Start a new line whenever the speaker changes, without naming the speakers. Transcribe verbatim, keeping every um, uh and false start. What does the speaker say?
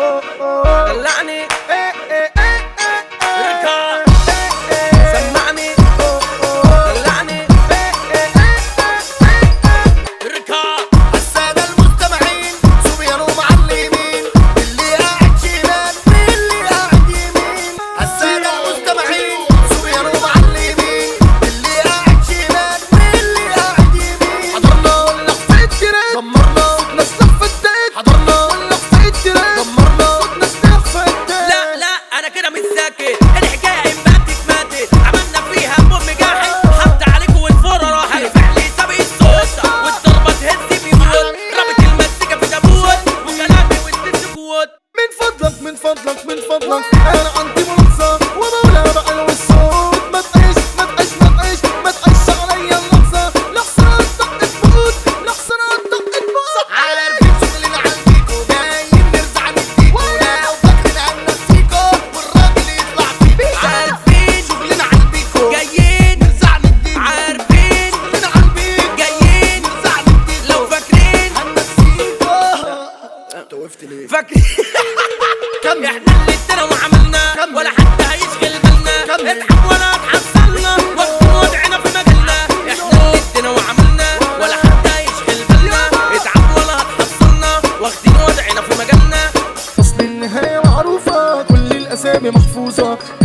دلعني اركع سمعني دلعني اركع.
السادة المستمعين صبيان ومعلمين، اللي قاعد شمال واللي قاعد يمين. السادة المستمعين صبيان ومعلمين، اللي قاعد شمال واللي قاعد يمين. حضرنا ولا في التراك دمرنا ناس في التاك، حضرنا ولا في التراك دمرنا ناس في التاك.
لا لا انا كده مش ساكت، الحكايه امباتك ماتت، عملنا فيها بوم جاحد، حط عليكم والفوره راحت. الفعل سابق الصوت والضربه تهز بيموت، رابط المزيكا في تابوت وكلامي والسكوت.
من فضلك من فضلك من فضلك انا عندي ملاحظة ومولا بقى له الصوت. ما تعيش ما تعيش ما تعيش ما تعيش عليا اللحظة، لحظة دقت موت، لحظة دقت موت. عارفين شغلنا عالفيكو جايين نرزع نديكو، لو فاكرين هننسيكو والراجل يطلع فيكو. عارفين شغلنا عالفيكو
جايين
نرزع نديكو،
عارفين
شغلنا عالفيكو
جايين
نرزع نديكو.
لو فاكرين
هننسيكو. انت وقفت ليه؟
فاكرين
كمل.
احنا اللي ادينا وعملنا
كمل.
ولا حد هيشغل بالنا،
كمل.
اتعب ولا اتحصلنا واخدين وضعنا في مجالنا. احنا اللي ادينا وعملنا ولا حد هيشغل بالنا، اتعب ولا هتحصلنا واخدين وضعنا في مجالنا.
أصل النهاية معروفة كل الأسامي محفوظة.